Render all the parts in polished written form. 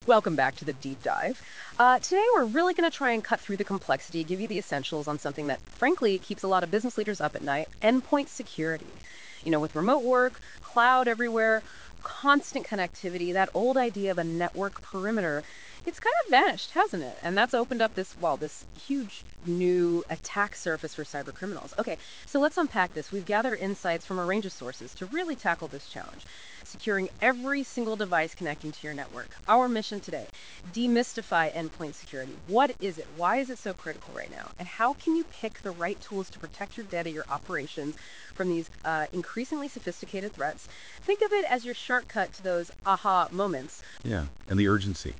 Welcome back to the deep dive. Today, we're really going to try and cut through the complexity, give you the essentials on something that, frankly, keeps a lot of business leaders up at night: endpoint security. With remote work, cloud everywhere, constant connectivity, that old idea of a network perimeter, it's kind of vanished, hasn't it? And that's opened up this huge new attack surface for cyber criminals. Okay, so let's unpack this. We've gathered insights from a range of sources to really tackle this challenge: securing every single device connecting to your network. Our mission today: demystify endpoint security. What is it? Why is it so critical right now? And how can you pick the right tools to protect your data, your operations from these increasingly sophisticated threats? Think of it as your shortcut to those aha moments. Yeah, and the urgency.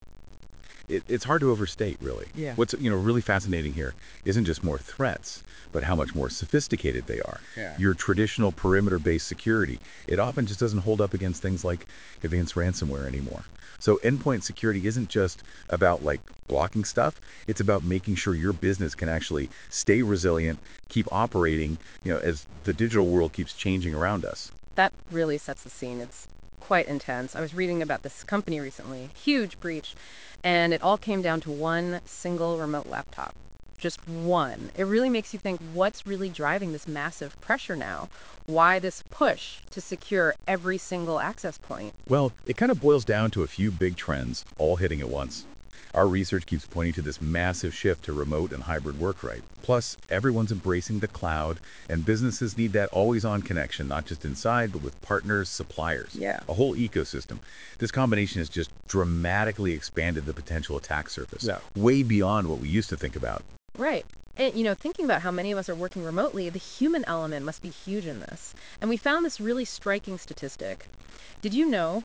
It's hard to overstate, really. Yeah. What's really fascinating here isn't just more threats, but how much more sophisticated they are. Yeah. Your traditional perimeter-based security, it often just doesn't hold up against things like advanced ransomware anymore. So endpoint security isn't just about blocking stuff. It's about making sure your business can actually stay resilient, keep operating, as the digital world keeps changing around us. That really sets the scene. It's quite intense. I was reading about this company recently, huge breach, and it all came down to one single remote laptop. Just one. It really makes you think, what's really driving this massive pressure now? Why this push to secure every single access point? Well, it kind of boils down to a few big trends all hitting at once. Our research keeps pointing to this massive shift to remote and hybrid work, right? Plus, everyone's embracing the cloud, and businesses need that always-on connection, not just inside, but with partners, suppliers, Yeah. a whole ecosystem. This combination has just dramatically expanded the potential attack surface, Yeah. way beyond what we used to think about. Right. And, thinking about how many of us are working remotely, the human element must be huge in this. And we found this really striking statistic. Did you know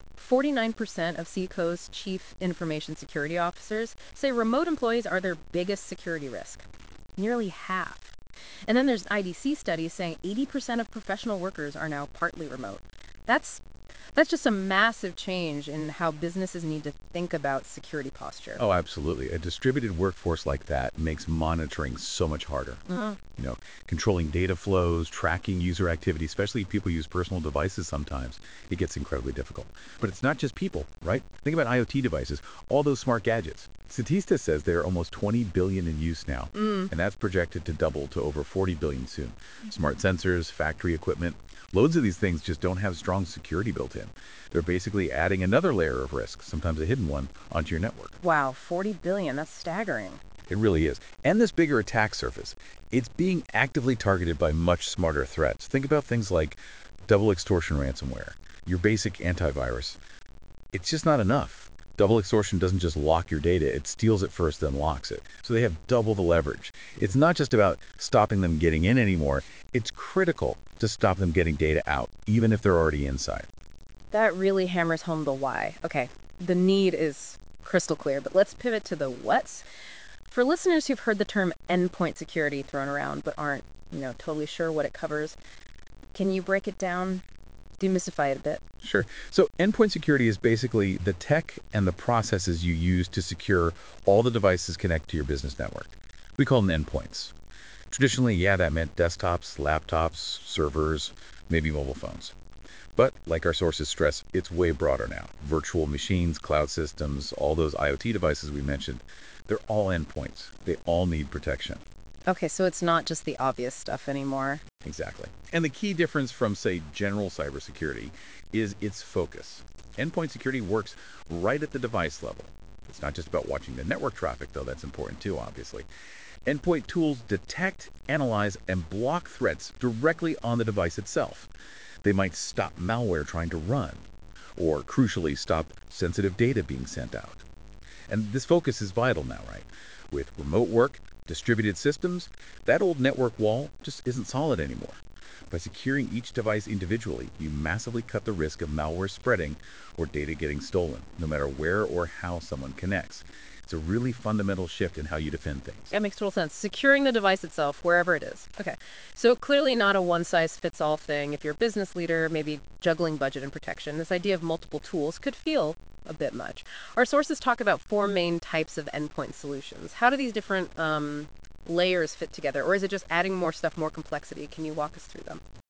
49% of Seaco's chief information security officers say remote employees are their biggest security risk? Nearly half. And then there's IDC studies saying 80% of professional workers are now partly remote. That's that's just a massive change in how businesses need to think about security posture. Oh, absolutely. A distributed workforce like that makes monitoring so much harder. Mhm. You know, controlling data flows, tracking user activity, especially if people use personal devices sometimes, it gets incredibly difficult. But it's not just people, right? Think about IoT devices, all those smart gadgets. Statista says there are almost 20 billion in use now, Mm. and that's projected to double to over 40 billion soon. Smart sensors, factory equipment, loads of these things just don't have strong security built in. They're basically adding another layer of risk, sometimes a hidden one, onto your network. Wow, 40 billion. That's staggering. It really is. And this bigger attack surface, it's being actively targeted by much smarter threats. Think about things like double extortion ransomware, your basic antivirus. It's just not enough. Double extortion doesn't just lock your data, it steals it first, then locks it. So they have double the leverage. It's not just about stopping them getting in anymore, it's critical to stop them getting data out, even if they're already inside. That really hammers home the why. Okay, the need is crystal clear, but let's pivot to the what's. For listeners who've heard the term endpoint security thrown around but aren't, totally sure what it covers, can you break it down, demystify it a bit? Sure. So endpoint security is basically the tech and the processes you use to secure all the devices connected to your business network. We call them endpoints. Traditionally, yeah, that meant desktops, laptops, servers, maybe mobile phones. But like our sources stress, it's way broader now. Virtual machines, cloud systems, all those IoT devices we mentioned, they're all endpoints. They all need protection. Okay, so it's not just the obvious stuff anymore. Exactly. And the key difference from, say, general cybersecurity is its focus. Endpoint security works right at the device level. It's not just about watching the network traffic, though that's important too, obviously. Endpoint tools detect, analyze, and block threats directly on the device itself. They might stop malware trying to run, or crucially, stop sensitive data being sent out. And this focus is vital now, right? With remote work, distributed systems, that old network wall just isn't solid anymore. By securing each device individually, you massively cut the risk of malware spreading or data getting stolen, no matter where or how someone connects. It's a really fundamental shift in how you defend things. That makes total sense. Securing the device itself, wherever it is. Okay, so clearly not a one-size-fits-all thing. If you're a business leader, maybe juggling budget and protection, this idea of multiple tools could feel a bit much. Our sources talk about four main types of endpoint solutions. How do these different layers fit together? Or is it just adding more stuff, more complexity? Can you walk us through them?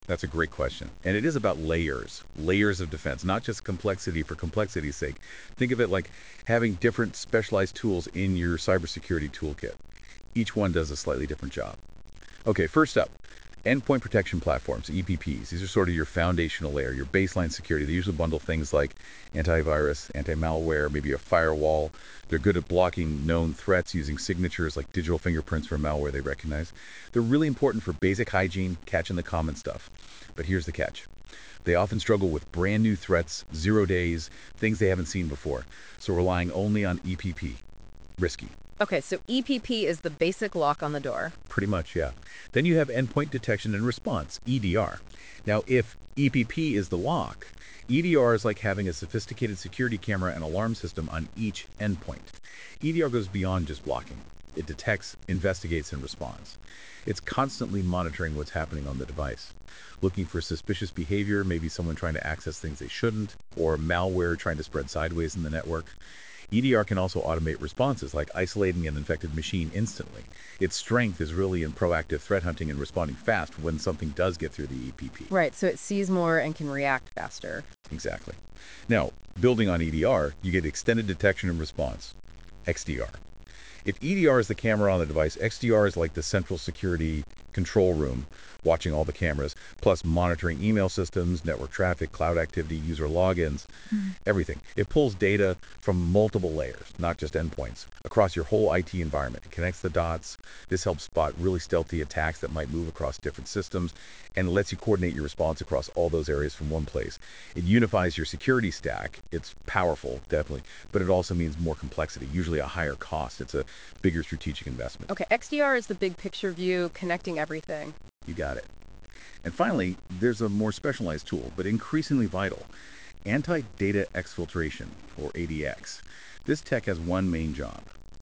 That's a great question. And it is about layers of defense, not just complexity for complexity's sake. Think of it like having different specialized tools in your cybersecurity toolkit. Each one does a slightly different job. Okay, first up, endpoint protection platforms, EPPs. These are sort of your foundational layer, your baseline security. They usually bundle things like antivirus, anti-malware, maybe a firewall. They're good at blocking known threats using signatures like digital fingerprints for malware they recognize. They're really important for basic hygiene, catching the common stuff. But here's the catch. They often struggle with brand new threats, 0 days, things they haven't seen before. So relying only on EPP, risky. Okay, so EPP is the basic lock on the door. Pretty much, yeah. Then you have endpoint detection and response, EDR. Now, if EPP is the lock, EDR is like having a sophisticated security camera and alarm system on each endpoint. EDR goes beyond just blocking. It detects, investigates, and responds. It's constantly monitoring what's happening on the device, looking for suspicious behavior, maybe someone trying to access things they shouldn't, or malware trying to spread sideways in the network. EDR can also automate responses, like isolating an infected machine instantly. Its strength is really in proactive threat hunting and responding fast when something does get through the EPP. Right, so it sees more and can react faster. Exactly. Now, building on EDR, you get extended detection and response, XDR. If EDR is the camera on the device, XDR is like the central security control room, watching all the cameras, plus monitoring email systems, network traffic, cloud activity, user logins, everything. It pulls data from multiple layers, not just endpoints, across your whole IT environment. It connects the dots. This helps spot really stealthy attacks that might move across different systems, and lets you coordinate your response across all those areas from one place. It unifies your security stack. It's powerful, definitely, but it also means more complexity, usually a higher cost. It's a bigger strategic investment. Okay, XDR is the big picture view, connecting everything. You got it. And finally, there's a more specialized tool, but increasingly vital, anti-data exfiltration, or ADX. This tech has one main job: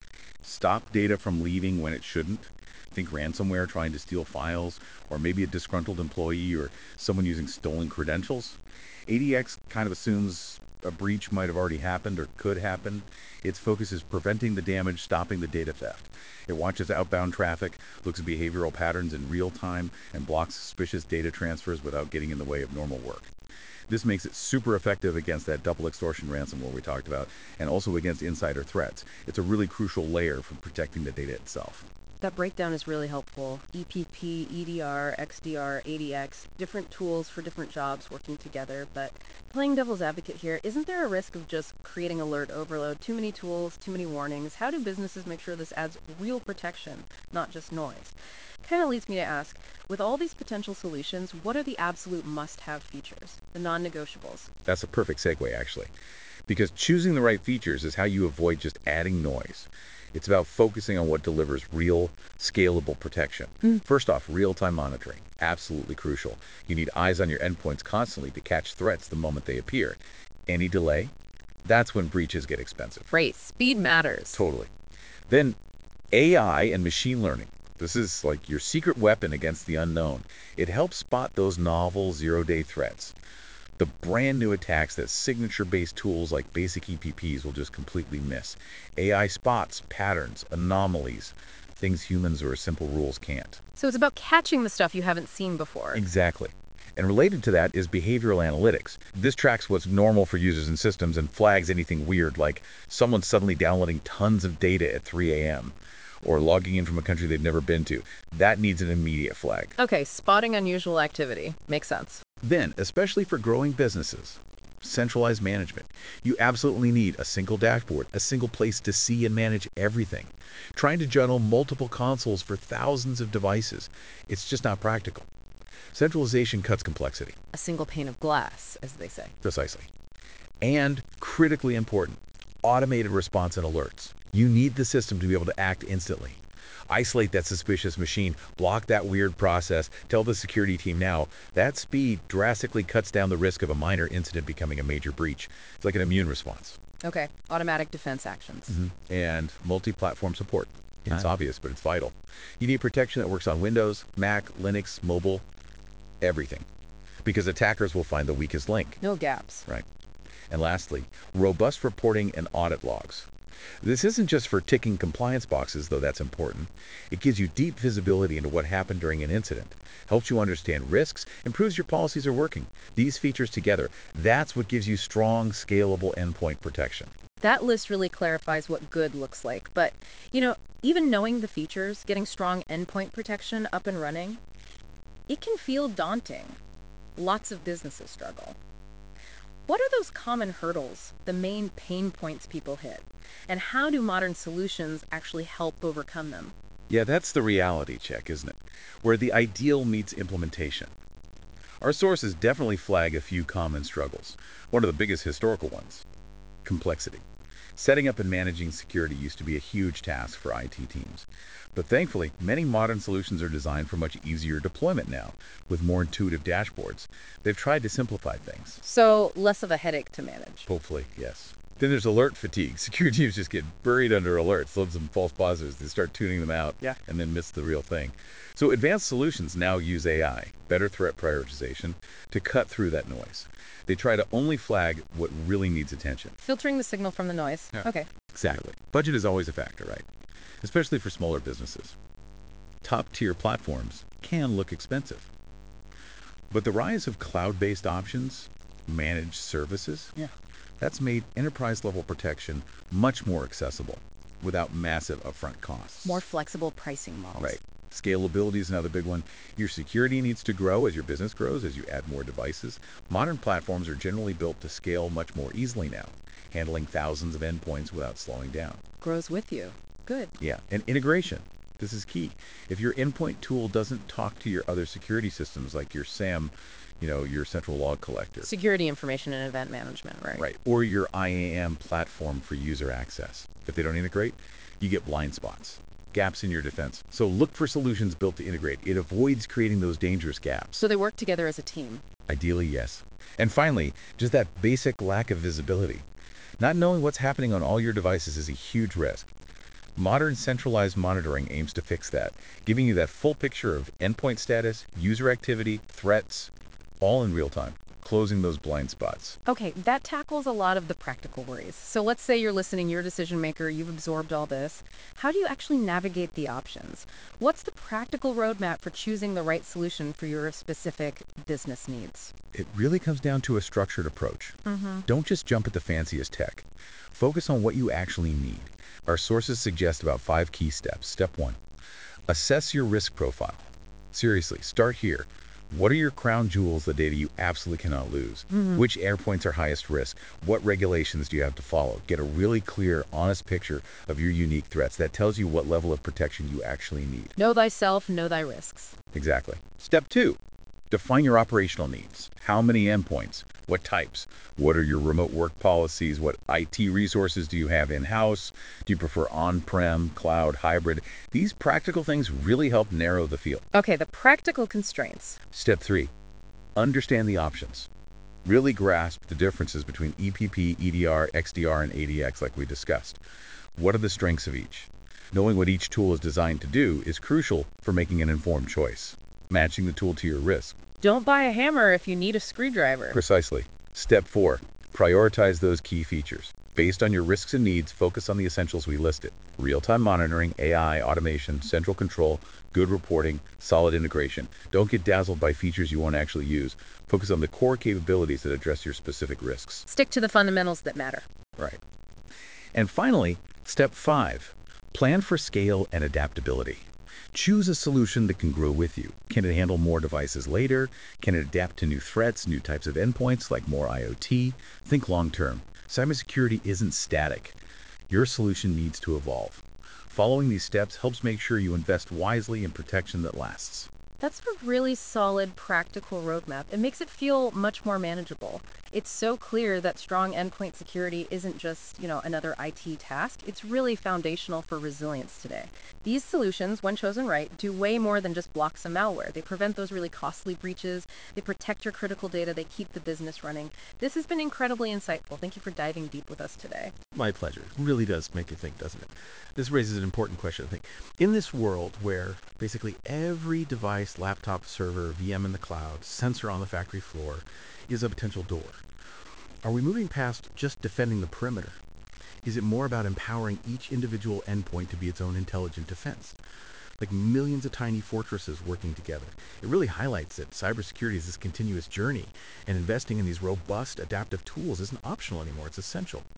stop data from leaving when it shouldn't. Think ransomware trying to steal files, or maybe a disgruntled employee, or someone using stolen credentials. ADX kind of assumes a breach might have already happened or could happen. Its focus is preventing the damage, stopping the data theft. It watches outbound traffic, looks at behavioral patterns in real time, and blocks suspicious data transfers without getting in the way of normal work. This makes it super effective against that double extortion ransomware we talked about, and also against insider threats. It's a really crucial layer for protecting the data itself. That breakdown is really helpful. EPP, EDR, XDR, ADX, different tools for different jobs working together. But playing devil's advocate here, isn't there a risk of just creating alert overload? Too many tools, too many warnings. How do businesses make sure this adds real protection, not just noise? Kind of leads me to ask, with all these potential solutions, what are the absolute must-have features, the non-negotiables? That's a perfect segue, actually, because choosing the right features is how you avoid just adding noise. It's about focusing on what delivers real, scalable protection. First off, real-time monitoring, absolutely crucial. You need eyes on your endpoints constantly to catch threats the moment they appear. Any delay? That's when breaches get expensive. Right, speed matters. Totally. Then AI and machine learning. This is like your secret weapon against the unknown. It helps spot those novel zero-day threats. The brand new attacks that signature-based tools like basic EPPs will just completely miss. AI spots patterns, anomalies, things humans or simple rules can't. So it's about catching the stuff you haven't seen before. Exactly. And related to that is behavioral analytics. This tracks what's normal for users and systems and flags anything weird, like someone suddenly downloading tons of data at 3 a.m. or logging in from a country they've never been to. That needs an immediate flag. Okay, spotting unusual activity. Makes sense. Then, especially for growing businesses, centralized management. You absolutely need a single dashboard, a single place to see and manage everything. Trying to juggle multiple consoles for thousands of devices, it's just not practical. Centralization cuts complexity. A single pane of glass, as they say. Precisely. And critically important, automated response and alerts. You need the system to be able to act instantly. Isolate that suspicious machine, block that weird process, tell the security team now. That speed drastically cuts down the risk of a minor incident becoming a major breach. It's like an immune response. Okay, automatic defense actions. And multi-platform support. It's obvious, but it's vital. You need protection that works on Windows, Mac, Linux, mobile, everything. Because attackers will find the weakest link. No gaps. Right. And lastly, robust reporting and audit logs. This isn't just for ticking compliance boxes, though that's important. It gives you deep visibility into what happened during an incident, helps you understand risks, and proves your policies are working. These features together, that's what gives you strong, scalable endpoint protection. That list really clarifies what good looks like. But, even knowing the features, getting strong endpoint protection up and running, it can feel daunting. Lots of businesses struggle. What are those common hurdles, the main pain points people hit? And how do modern solutions actually help overcome them? Yeah, that's the reality check, isn't it? Where the ideal meets implementation. Our sources definitely flag a few common struggles. One of the biggest historical ones, complexity. Setting up and managing security used to be a huge task for IT teams. But thankfully, many modern solutions are designed for much easier deployment now, with more intuitive dashboards. They've tried to simplify things. So, less of a headache to manage. Hopefully, yes. Then there's alert fatigue. Security teams just get buried under alerts, loads of false positives. They start tuning them out and then miss the real thing. So advanced solutions now use AI, better threat prioritization, to cut through that noise. They try to only flag what really needs attention. Filtering the signal from the noise. Yeah. Okay. Exactly. Budget is always a factor, right? Especially for smaller businesses. Top-tier platforms can look expensive. But the rise of cloud-based options, managed services, that's made enterprise-level protection much more accessible without massive upfront costs. More flexible pricing models. Right. Scalability is another big one. Your security needs to grow as your business grows, as you add more devices. Modern platforms are generally built to scale much more easily now, handling thousands of endpoints without slowing down. Grows with you. Good. Yeah, and integration. This is key. If your endpoint tool doesn't talk to your other security systems like your SAM, your central log collector. Security information and event management, right? Right. Or your IAM platform for user access. If they don't integrate, you get blind spots, gaps in your defense. So look for solutions built to integrate. It avoids creating those dangerous gaps. So they work together as a team. Ideally, yes. And finally, just that basic lack of visibility. Not knowing what's happening on all your devices is a huge risk. Modern centralized monitoring aims to fix that, giving you that full picture of endpoint status, user activity, threats, all in real time, closing those blind spots. Okay, that tackles a lot of the practical worries. So let's say you're listening, you're a decision maker, you've absorbed all this. How do you actually navigate the options? What's the practical roadmap for choosing the right solution for your specific business needs? It really comes down to a structured approach. Don't just jump at the fanciest tech. Focus on what you actually need. Our sources suggest about 5 key steps. Step 1, assess your risk profile. Seriously, start here. What are your crown jewels, the data you absolutely cannot lose? Which airpoints are highest risk? What regulations do you have to follow? Get a really clear, honest picture of your unique threats. That tells you what level of protection you actually need. Know thyself, know thy risks. Exactly. Step 2, define your operational needs. How many endpoints? What types? What are your remote work policies? What IT resources do you have in-house? Do you prefer on-prem, cloud, hybrid? These practical things really help narrow the field. Okay, the practical constraints. Step 3, understand the options. Really grasp the differences between EPP, EDR, XDR, and ADX like we discussed. What are the strengths of each? Knowing what each tool is designed to do is crucial for making an informed choice. Matching the tool to your risk. Don't buy a hammer if you need a screwdriver. Precisely. Step 4, prioritize those key features. Based on your risks and needs, focus on the essentials we listed. Real-time monitoring, AI, automation, central control, good reporting, solid integration. Don't get dazzled by features you won't actually use. Focus on the core capabilities that address your specific risks. Stick to the fundamentals that matter. Right. And finally, step 5, plan for scale and adaptability. Choose a solution that can grow with you. Can it handle more devices later? Can it adapt to new threats, new types of endpoints like more IoT? Think long term. Cybersecurity isn't static. Your solution needs to evolve. Following these steps helps make sure you invest wisely in protection that lasts. That's a really solid, practical roadmap. It makes it feel much more manageable. It's so clear that strong endpoint security isn't just, another IT task. It's really foundational for resilience today. These solutions, when chosen right, do way more than just block some malware. They prevent those really costly breaches. They protect your critical data. They keep the business running. This has been incredibly insightful. Thank you for diving deep with us today. My pleasure. It really does make you think, doesn't it? This raises an important question, I think. In this world where basically every device, laptop, server, VM in the cloud, sensor on the factory floor is a potential door, are we moving past just defending the perimeter Is it more about empowering each individual endpoint to be its own intelligent defense? Like millions of tiny fortresses working together. It really highlights that cybersecurity is this continuous journey, and investing in these robust, adaptive tools isn't optional anymore, it's essential.